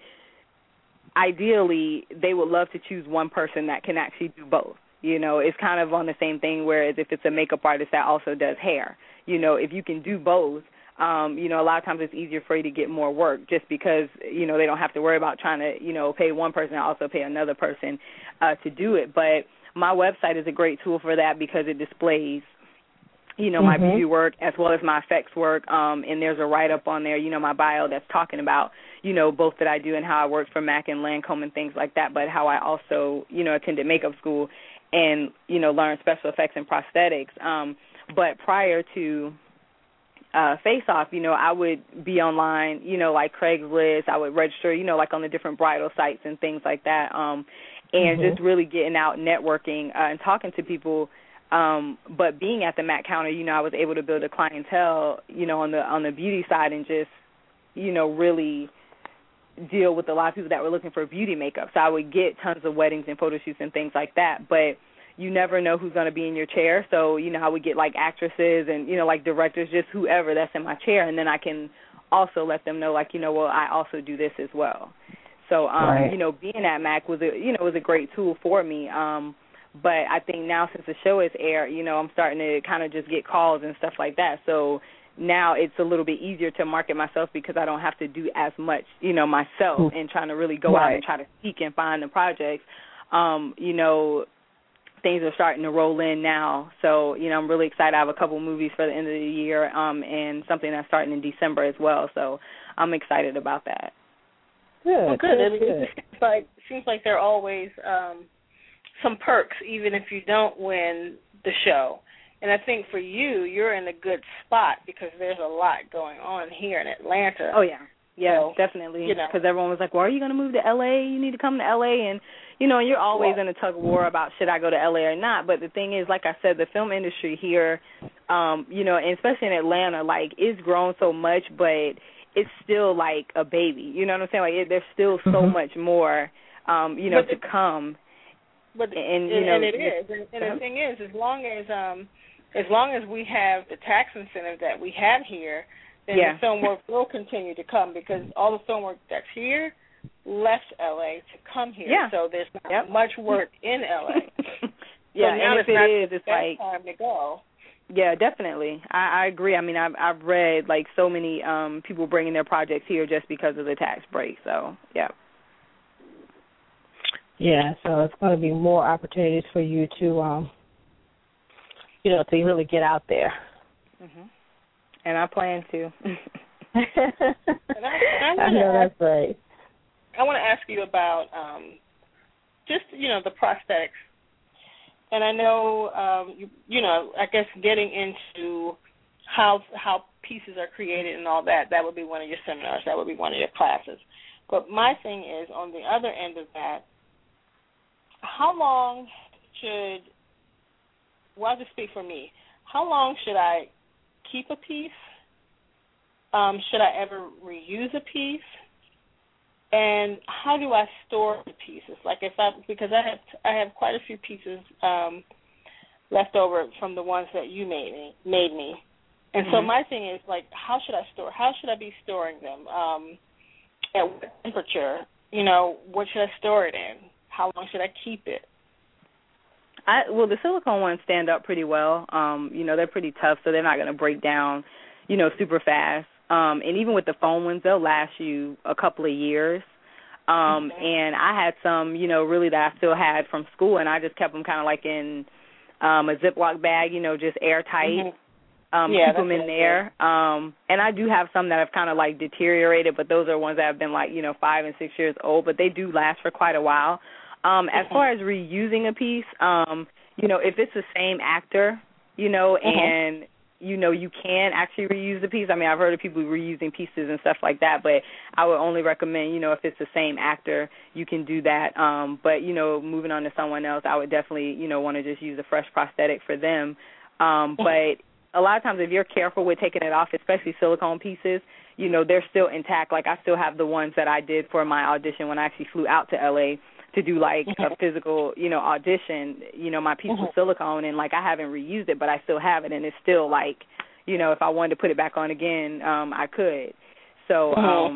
ideally, they would love to choose one person that can actually do both. It's kind of on the same thing, whereas if it's a makeup artist that also does hair, if you can do both, a lot of times it's easier for you to get more work just because, they don't have to worry about trying to, pay one person and also pay another person to do it. But my website is a great tool for that because it displays, my beauty work as well as my effects work. And there's a write-up on there, my bio that's talking about, both that I do and how I worked for MAC and Lancome and things like that, but how I also, attended makeup school and, learned special effects and prosthetics. But prior to Face Off, I would be online, like Craigslist. I would register, like on the different bridal sites and things like that, and just really getting out, networking, and talking to people. But being at the Mac counter, I was able to build a clientele, on the beauty side, and just, really deal with a lot of people that were looking for beauty makeup. So I would get tons of weddings and photo shoots and things like that. But you never know who's going to be in your chair. So, I would get, like, actresses and, like, directors, just whoever that's in my chair. And then I can also let them know, like, well, I also do this as well. So, right. Being at MAC was a great tool for me. But I think now since the show is aired, I'm starting to kind of just get calls and stuff like that. So now it's a little bit easier to market myself because I don't have to do as much, myself and trying to really go out and try to seek and find the projects. Things are starting to roll in now. So, I'm really excited. I have a couple movies for the end of the year and something that's starting in December as well. So I'm excited about that. Good. Well, good. It seems like there are always some perks, even if you don't win the show. And I think for you, you're in a good spot because there's a lot going on here in Atlanta. Oh, yeah. Yeah, so, definitely. Because everyone was like, well, are you going to move to L.A.? You need to come to L.A. And, you're always in a tug of war about should I go to L.A. or not. But the thing is, like I said, the film industry here, and especially in Atlanta, like, it's grown so much, but it's still like a baby. You know what I'm saying? Like, there's still so much more, to come. But and it is. And the thing is, as long as we have the tax incentive that we have here, then the film work will continue to come because all the film work that's here left L.A. to come here. Yeah. So there's not much work in L.A. And if it is, it's like time to go. Yeah, definitely. I agree. I mean, I've read like so many people bringing their projects here just because of the tax break. So yeah. Yeah, so it's going to be more opportunities for you to, to really get out there. And I plan to. I know that's right. I want to ask you about just, the prosthetics. And I know, I guess getting into how pieces are created and all that would be one of your seminars. That would be one of your classes. But my thing is, on the other end of that, how long I'll just speak for me, how long should I keep a piece? Should I ever reuse a piece? And how do I store the pieces? Like because I have quite a few pieces left over from the ones that you made me. And so my thing is, like, how should I be storing them? At what temperature? What should I store it in? How long should I keep it? Well, the silicone ones stand up pretty well. They're pretty tough, so they're not going to break down, super fast. And even with the foam ones, they'll last you a couple of years. And I had some, really that I still had from school, and I just kept them kind of like in a Ziploc bag, just airtight. Keep them in there. And I do have some that have kind of like deteriorated, but those are ones that have been like, 5 and 6 years old, but they do last for quite a while. As far as reusing a piece, if it's the same actor, and, you can actually reuse the piece. I mean, I've heard of people reusing pieces and stuff like that, but I would only recommend, if it's the same actor, you can do that. But, moving on to someone else, I would definitely, want to just use a fresh prosthetic for them. But a lot of times if you're careful with taking it off, especially silicone pieces, they're still intact. Like I still have the ones that I did for my audition when I actually flew out to L.A. to do like a physical, audition, my piece was silicone, and like I haven't reused it, but I still have it, and it's still like, if I wanted to put it back on again, I could. So,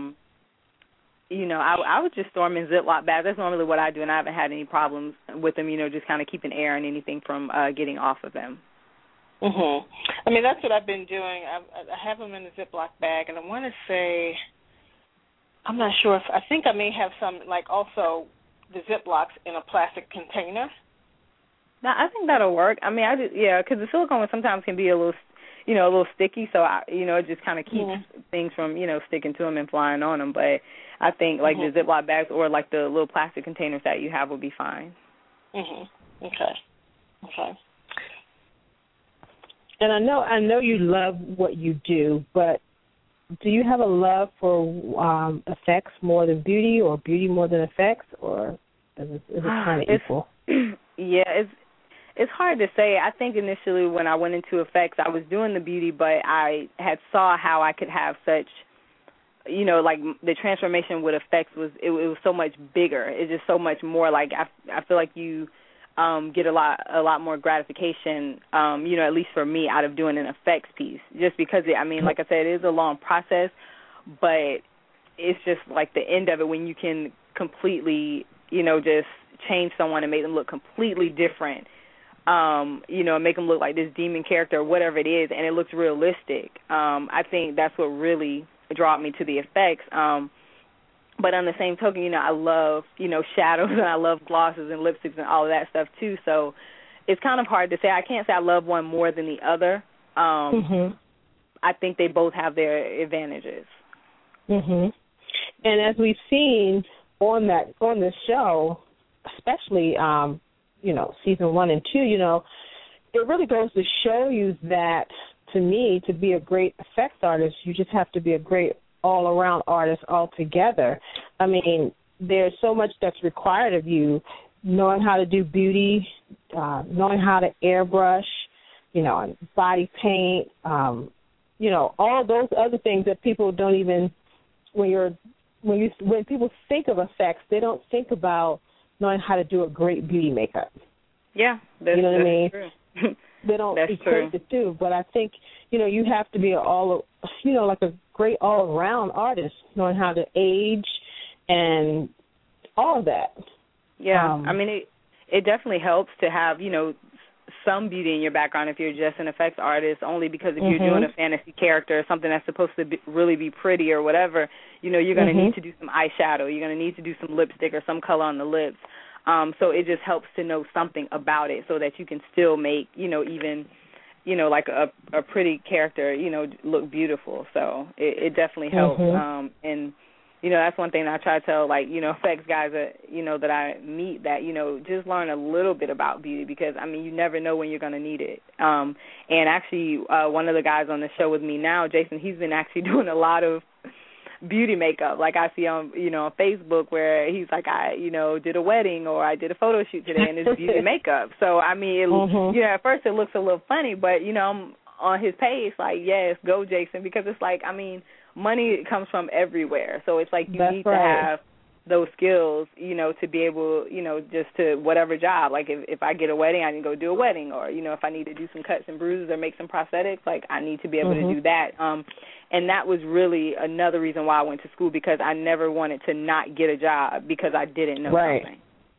I would just store them in Ziploc bags. That's normally what I do, and I haven't had any problems with them, just kind of keeping air and anything from getting off of them. I mean, that's what I've been doing. I have them in a Ziploc bag, and I want to say, I'm not sure I think I may have some, like also the Ziplocs in a plastic container. No, I think that'll work. I mean, because the silicone sometimes can be a little sticky, so it just kind of keeps things from, sticking to them and flying on them. But I think like the Ziploc bags or like the little plastic containers that you have will be fine. Okay. And I know you love what you do, but do you have a love for effects more than beauty, or beauty more than effects, or is it kind of equal? Yeah, it's hard to say. I think initially when I went into effects, I was doing the beauty, but I had saw how I could have such, like the transformation with effects it was so much bigger. It's just so much more. Like I feel like you get a lot more gratification, at least for me, out of doing an effects piece. Just because like I said, it is a long process, but it's just like the end of it when you can completely, just change someone and make them look completely different. Make them look like this demon character or whatever it is, and it looks realistic. I think that's what really drew me to the effects. But on the same token, I love, shadows, and I love glosses and lipsticks and all of that stuff too. So it's kind of hard to say. I can't say I love one more than the other. I think they both have their advantages. And as we've seen on the show, especially season 1 and 2, it really goes to show you that, to me, to be a great effects artist, you just have to be a great all-around artist altogether. I mean, there's so much that's required of you, knowing how to do beauty, knowing how to airbrush, body paint, all those other things that people don't even, when people think of effects, they don't think about knowing how to do a great beauty makeup. Yeah, that's, you know what I mean? True. They don't that's equate the two, but I think, you have to be like a great all-around artist, knowing how to age and all of that. Yeah, it definitely helps to have, some beauty in your background if you're just an effects artist, only because if you're doing a fantasy character or something that's supposed to really be pretty or whatever, you're going to need to do some eyeshadow. You're going to need to do some lipstick or some color on the lips. So it just helps to know something about it so that you can still make, even, like a pretty character, look beautiful. So it definitely helps. And, that's one thing that I try to tell, like, effects guys that, that I meet, that, just learn a little bit about beauty because, you never know when you're going to need it. And actually, one of the guys on the show with me now, Jason, he's been actually doing a lot of beauty makeup. Like I see on, on Facebook where he's like, I, did a wedding or I did a photo shoot today and it's beauty makeup. So, at first it looks a little funny, but, I'm on his page like, yes, go Jason, because it's like, money comes from everywhere. So it's like you need to have those skills, to be able, just to whatever job. Like if I get a wedding, I can go do a wedding, or, if I need to do some cuts and bruises or make some prosthetics, like I need to be able to do that. And that was really another reason why I went to school, because I never wanted to not get a job because I didn't know something.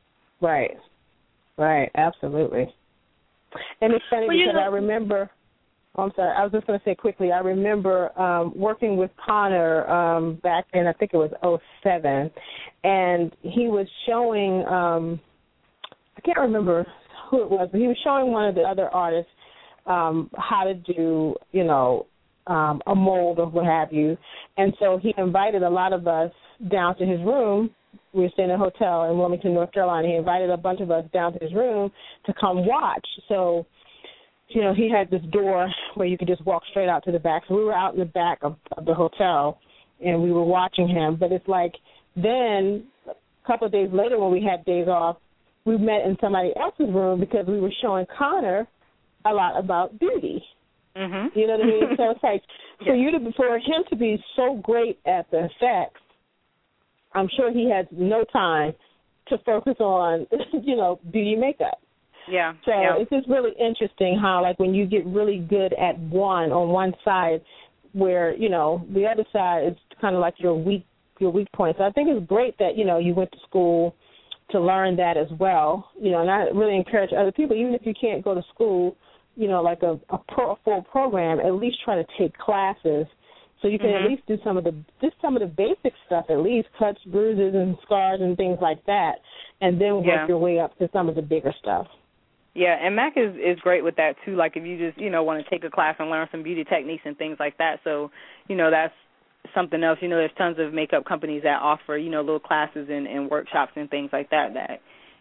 Right, absolutely. And it's funny because I remember, I'm sorry, I was just going to say quickly, I remember working with Connor back in, I think it was 2007, and he was showing, I can't remember who it was, but he was showing one of the other artists how to do, a mold or what have you. And so he invited a lot of us down to his room. We were staying in a hotel in Wilmington, North Carolina. He invited a bunch of us down to his room to come watch. So, he had this door where you could just walk straight out to the back. So we were out in the back of the hotel, and we were watching him. But it's like then a couple of days later when we had days off, we met in somebody else's room because we were showing Connor a lot about beauty. You know what I mean? So it's like for him to be so great at the effects, I'm sure he had no time to focus on, beauty makeup. Yeah. So it's just really interesting how, like, when you get really good at on one side, where, the other side is kind of like your weak point. So I think it's great that, you went to school to learn that as well. And I really encourage other people, even if you can't go to school, like a full program, at least try to take classes so you can at least do some of the basic stuff, at least cuts, bruises, and scars and things like that, and then work your way up to some of the bigger stuff. Yeah, and Mac is great with that, too. Like, if you just, want to take a class and learn some beauty techniques and things like that. So, that's something else. There's tons of makeup companies that offer, little classes and workshops and things like that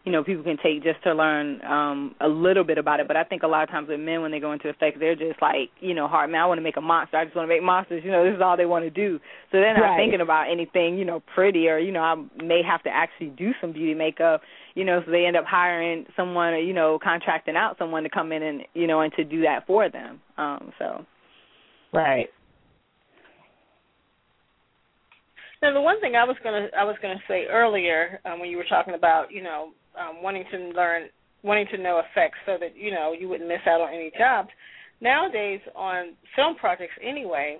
people can take just to learn a little bit about it. But I think a lot of times with men, when they go into effects, they're just like, hard man, I want to make a monster. I just want to make monsters. This is all they want to do. So they're not thinking about anything, pretty, or, I may have to actually do some beauty makeup, so they end up hiring someone, or, contracting out someone to come in and, and to do that for them. Right. Now, the one thing I was gonna say earlier when you were talking about, wanting to know effects so that you wouldn't miss out on any jobs. Nowadays, on film projects anyway,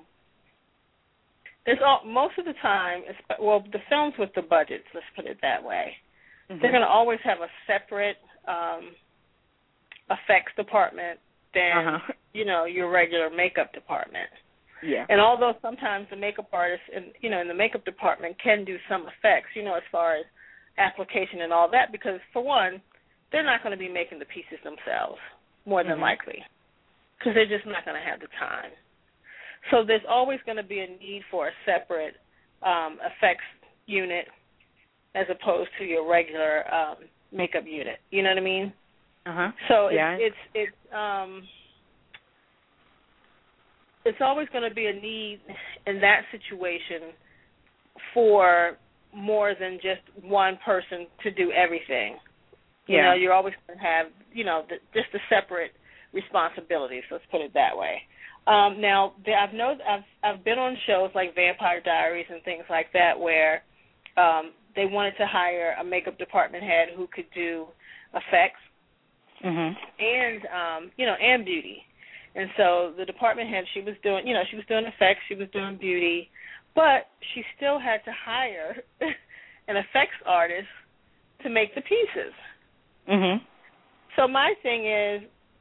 most of the time, the films with the budgets, let's put it that way, they're going to always have a separate effects department than your regular makeup department. Yeah. And although sometimes the makeup artists in the makeup department can do some effects, as far as application and all that, because for one, they're not going to be making the pieces themselves, more than likely, because they're just not going to have the time. So there's always going to be a need for a separate effects unit as opposed to your regular makeup unit. You know what I mean? So it's always going to be a need in that situation for more than just one person to do everything. You're always going to have, just the separate responsibilities. Let's put it that way. Now, I've been on shows like Vampire Diaries and things like that where they wanted to hire a makeup department head who could do effects and and beauty. And so the department head, she was doing effects, she was doing beauty, but she still had to hire an effects artist to make the pieces. So my thing is,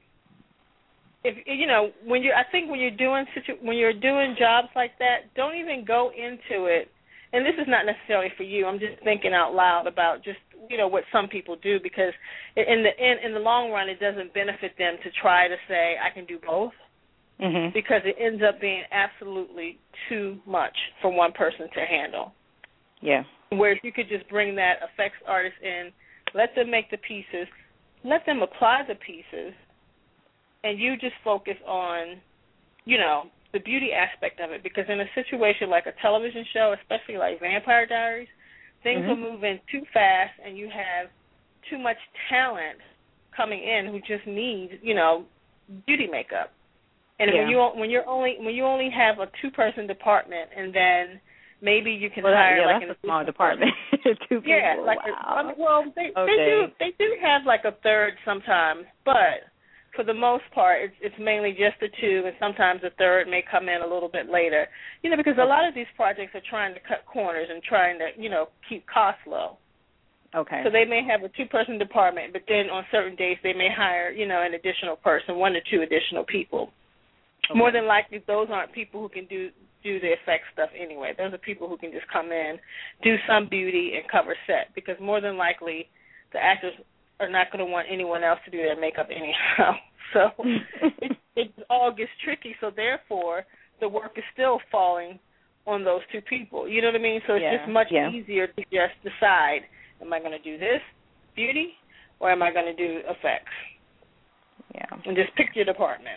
when you're doing jobs like that, don't even go into it. And this is not necessarily for you. I'm just thinking out loud about just what some people do, because in the long run, it doesn't benefit them to try to say I can do both, because it ends up being absolutely too much for one person to handle. Yeah. Whereas you could just bring that effects artist in, let them make the pieces, let them apply the pieces, and you just focus on, the beauty aspect of it. Because in a situation like a television show, especially like Vampire Diaries, things will move in too fast, and you have too much talent coming in who just need, beauty makeup. And when you only have a 2-person department, and then maybe you can hire that's a small department. 2 people. Yeah, Wow. They do have like a third sometimes, but for the most part, it's mainly just the 2, and sometimes the third may come in a little bit later. Because a lot of these projects are trying to cut corners and trying to, keep costs low. Okay. So they may have a 2-person department, but then on certain days they may hire, an additional person, 1 or 2 additional people. Okay. More than likely, those aren't people who can do the effects stuff anyway. Those are people who can just come in, do some beauty, and cover set, because more than likely the actors are not going to want anyone else to do their makeup anyhow. So it all gets tricky. So therefore, the work is still falling on those 2 people. You know what I mean? So it's just much easier to just decide, am I going to do this, beauty, or am I going to do effects? Yeah. And just pick your department.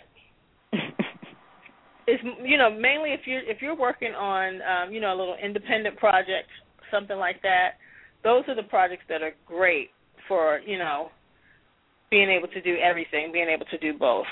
It's mainly if you're working on a little independent project, something like that. Those are the projects that are great for being able to do everything, being able to do both.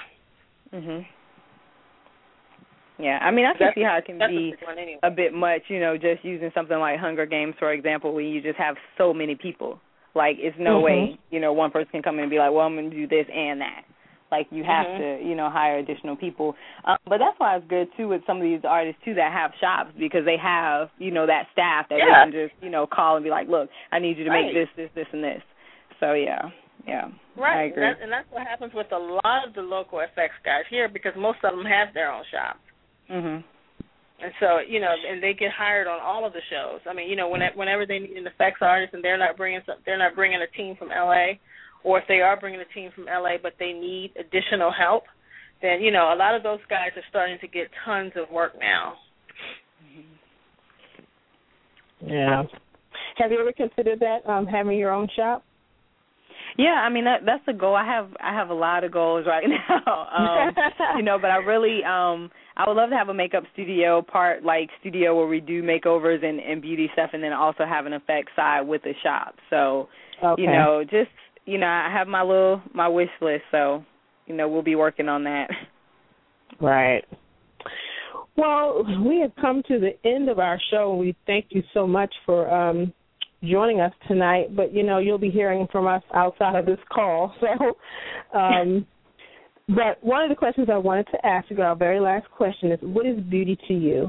Yeah, I mean, I can see how it can be a bit much, just using something like Hunger Games, for example, where you just have so many people. Like, it's no way, one person can come in and be like, well, I'm going to do this and that. Like, you have to, hire additional people. But that's why it's good, too, with some of these artists, too, that have shops, because they have, that staff that they can just, call and be like, look, I need you to make this, and this. So, yeah, right. I agree. And that's what happens with a lot of the local effects guys here, because most of them have their own shops. And so, and they get hired on all of the shows. I mean, whenever they need an effects artist and they're not bringing a team from L.A., or if they are bringing a team from L.A. but they need additional help, then, a lot of those guys are starting to get tons of work now. Yeah. Have you ever considered that, having your own shop? Yeah, I mean that's the goal. I have a lot of goals right now. But I really I would love to have a makeup studio studio where we do makeovers and beauty stuff, and then also have an effects side with the shop. So, okay. I have my wish list. So, we'll be working on that. Right. Well, we have come to the end of our show, and we thank you so much for joining us tonight. But, you'll be hearing from us outside of this call. So, but one of the questions I wanted to ask you, our very last question, is what is beauty to you?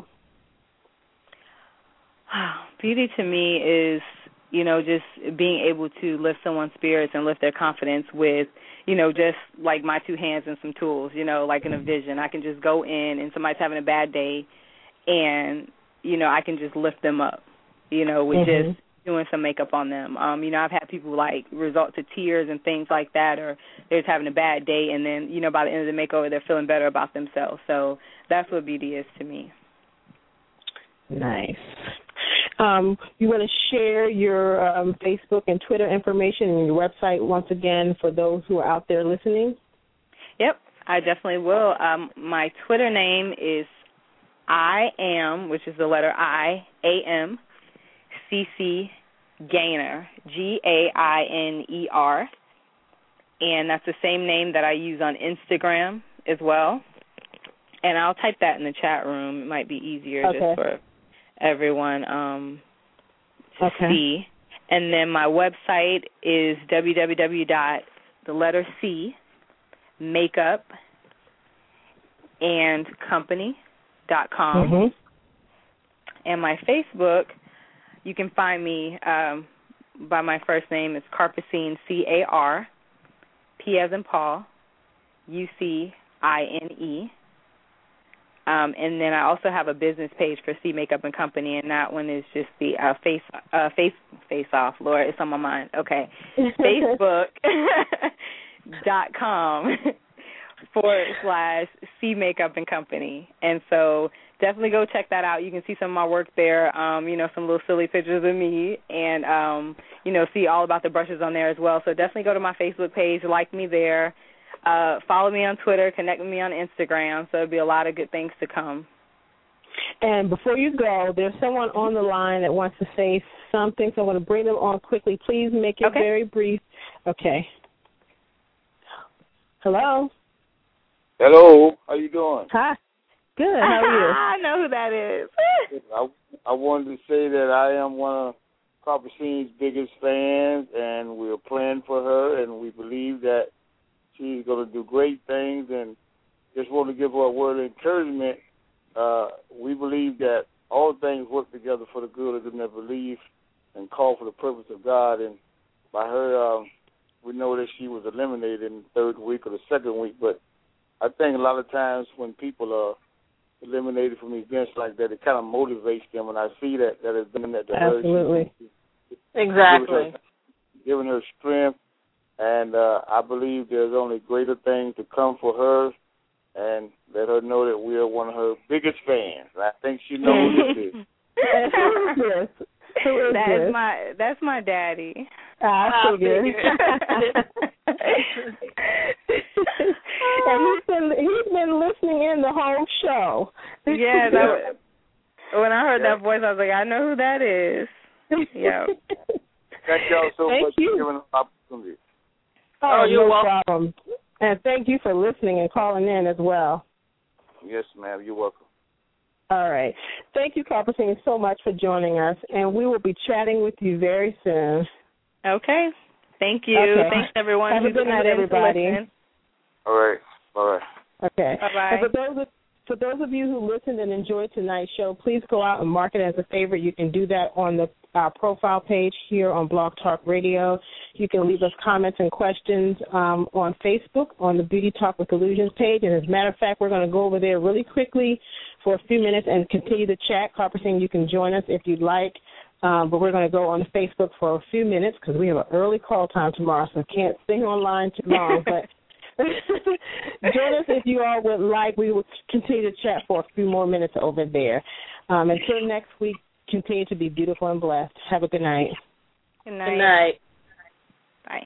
Beauty to me is, just being able to lift someone's spirits and lift their confidence with, just like my two hands and some tools, like in a vision. I can just go in and somebody's having a bad day and, I can just lift them up, with just doing some makeup on them. I've had people resort to tears and things like that, or they're just having a bad day and then, by the end of the makeover they're feeling better about themselves. So that's what beauty is to me. Nice. You want to share your Facebook and Twitter information and your website once again for those who are out there listening? Yep, I definitely will. My Twitter name is I am, which is the letter I, A-M, C-C Gainer, Gainer, and that's the same name that I use on Instagram as well. And I'll type that in the chat room. It might be easier just for everyone to see. And then my website is www.makeupandcompany.com. And my Facebook, you can find me by my first name. It's Carpecine, C-A-R, P as in Paul, U-C-I-N-E. And then I also have a business page for C Makeup and Company, and that one is just the face off. Lord, it's on my mind. Okay, Facebook.com/C Makeup and Company, and so definitely go check that out. You can see some of my work there. Some little silly pictures of me, and see all about the brushes on there as well. So definitely go to my Facebook page, like me there. Follow me on Twitter, connect with me on Instagram, so there'll be a lot of good things to come. And before you go, there's someone on the line that wants to say something, so I want to bring them on quickly. Please make it very brief. Okay. Hello? Hello, how you doing? Hi. Good, how are you? I know who that is. I wanted to say that I am one of Carpecine's biggest fans, and we're praying for her, and we believe that she's going to do great things, and just want to give her a word of encouragement. We believe that all things work together for the good of them that believe and call for the purpose of God. And by her, we know that she was eliminated in the third week or the second week. But I think a lot of times when people are eliminated from events like that, it kind of motivates them. And I see that has been that to her. Absolutely. Exactly. Giving her strength. And I believe there's only greater things to come for her, and let her know that we are one of her biggest fans. I think she knows this is. That's my daddy. So good. And he's been listening in the whole show. Yeah, when I heard that voice, I was like, I know who that is. Yeah. Thank y'all so much for giving us the opportunity. Oh, you're welcome. Problem. And thank you for listening and calling in as well. Yes, ma'am. You're welcome. All right. Thank you, Carpecine, so much for joining us, and we will be chatting with you very soon. Okay. Thank you. Okay. Thanks, everyone. Have a good night, everybody. All right. Bye-bye. Okay. Bye-bye. And for those of you who listened and enjoyed tonight's show, please go out and mark it as a favorite. You can do that on the profile page here on Blog Talk Radio. You can leave us comments and questions on Facebook on the Beauty Talk with Illusions page. And as a matter of fact, we're going to go over there really quickly for a few minutes and continue the chat. Carpecine, you can join us if you'd like. But we're going to go on the Facebook for a few minutes because we have an early call time tomorrow, so I can't stay online too long. But join us if you all would like. We will continue to chat for a few more minutes over there. Until next week, continue to be beautiful and blessed. Have a good night. Good night. Good night.